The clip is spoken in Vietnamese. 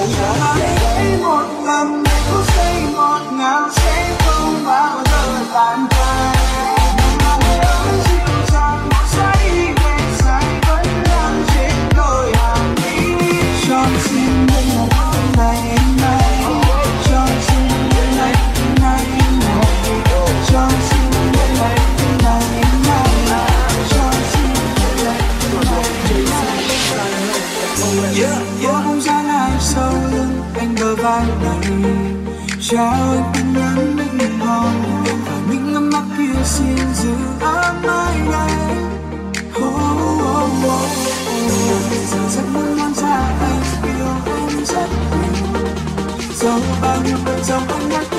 Hãy một lần phút giây ngọt ngào sẽ không bao giờ tàn phai. Dịu dàng một giây về dài vẫn đang trên đôi hàng mi. Cho xin đây là hôm nay nay, cho xin đây là hôm nay nay, cho xin đây là hôm nay nay, cho xin đây là hôm nay nay. Có không gian ai sau lưng anh bờ vai này, trao anh tin nhắn mình hòn và những ánh mắt kia xin giữ ấm mãi đây. Giờ rất muốn nói ra anh yêu em rất nhiều, dẫu bao nhiêu dẫu anh nhắc